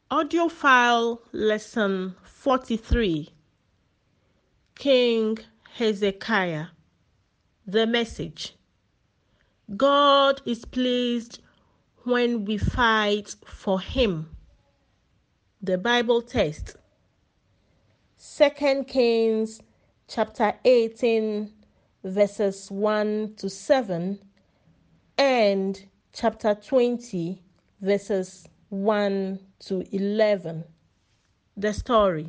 Audio file lesson 43. King Hezekiah. The message. God is pleased when we fight for him. The Bible text. 2 Kings chapter 18 verses 1 to 7 and chapter 20 verses 1 to 11. The story.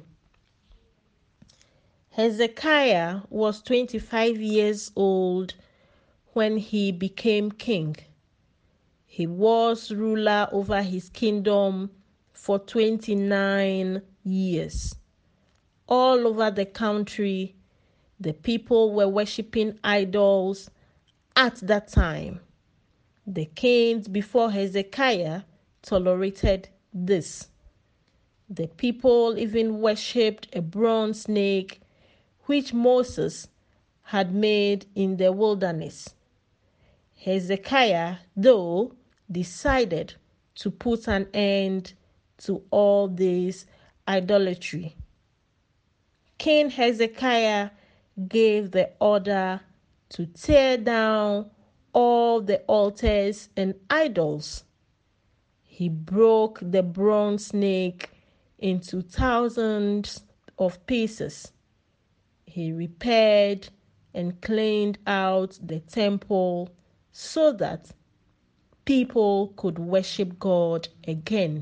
Hezekiah was 25 years old when he became king. He was ruler over his kingdom for 29 years. All over the country, the people were worshiping idols at that time. The kings before Hezekiah tolerated this. The people even worshipped a bronze snake which Moses had made in the wilderness. Hezekiah, though, decided to put an end to all this idolatry. King Hezekiah gave the order to tear down all the altars and idols. He broke the bronze snake into thousands of pieces. He repaired and cleaned out the temple so that people could worship God again.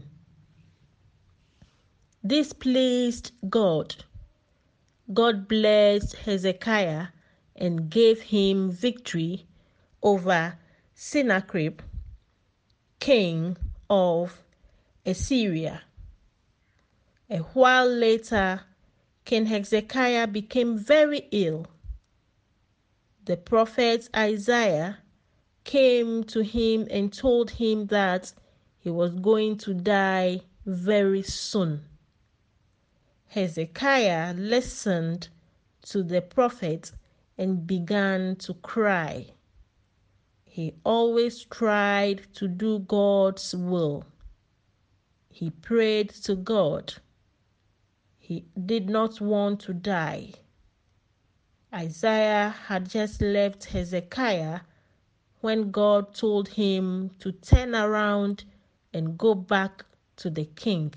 This pleased God. God blessed Hezekiah and gave him victory over Sennacherib, king of Assyria. A while later, King Hezekiah became very ill. The prophet Isaiah came to him and told him that he was going to die very soon. Hezekiah listened to the prophet and began to cry. He always tried to do God's will. He prayed to God. He did not want to die. Isaiah had just left Hezekiah when God told him to turn around and go back to the king.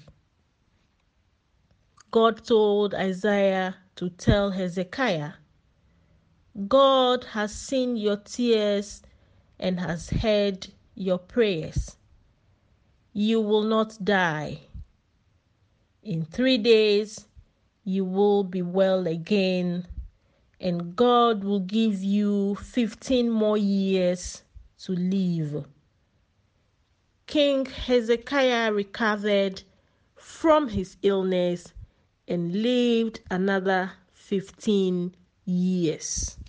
God told Isaiah to tell Hezekiah, God has seen your tears and has heard your prayers. You will not die. In 3 days, you will be well again, and God will give you 15 more years to live. King Hezekiah recovered from his illness and lived another 15 years.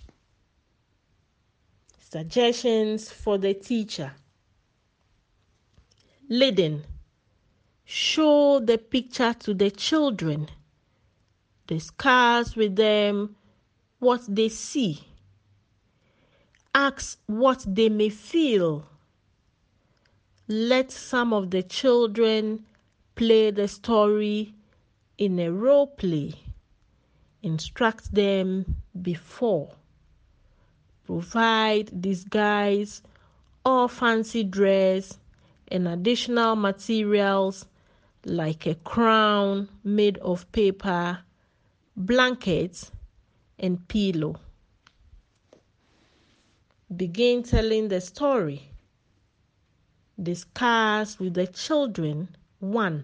Suggestions for the teacher. Leading. Show the picture to the children. Discuss with them what they see. Ask what they may feel. Let some of the children play the story in a role play. Instruct them before. Provide disguise or fancy dress and additional materials like a crown made of paper, blankets, and pillow. Begin telling the story. Discuss with the children. 1.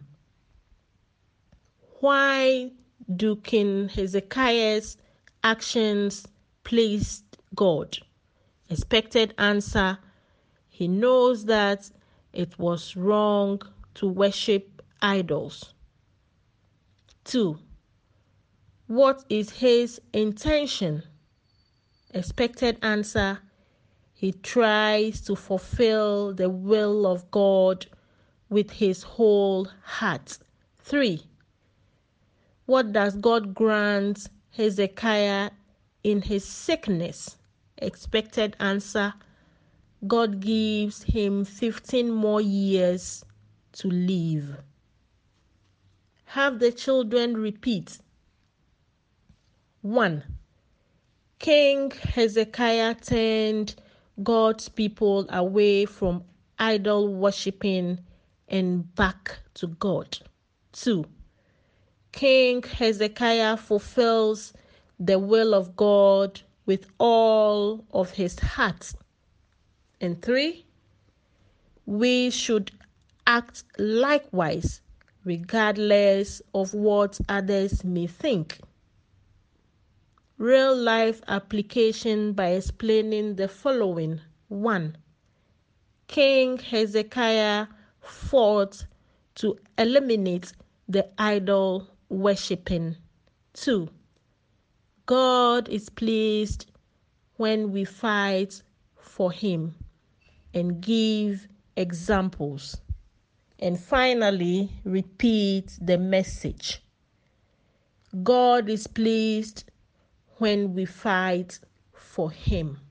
Why do King Hezekiah's actions please God? Expected answer: he knows that it was wrong to worship idols. 2. What is his intention? Expected answer: he tries to fulfill the will of God with his whole heart. 3. What does God grant Hezekiah in his sickness? Expected answer: God gives him 15 more years to live. Have the children repeat. 1. King Hezekiah turned God's people away from idol worshipping and back to God. 2. King Hezekiah fulfills the will of God with all of his heart. And 3. We should act likewise, regardless of what others may think. Real life application by explaining the following. 1. King Hezekiah fought to eliminate the idol worshipping. 2. God is pleased when we fight for him and give examples. And finally, repeat the message. God is pleased when we fight for him.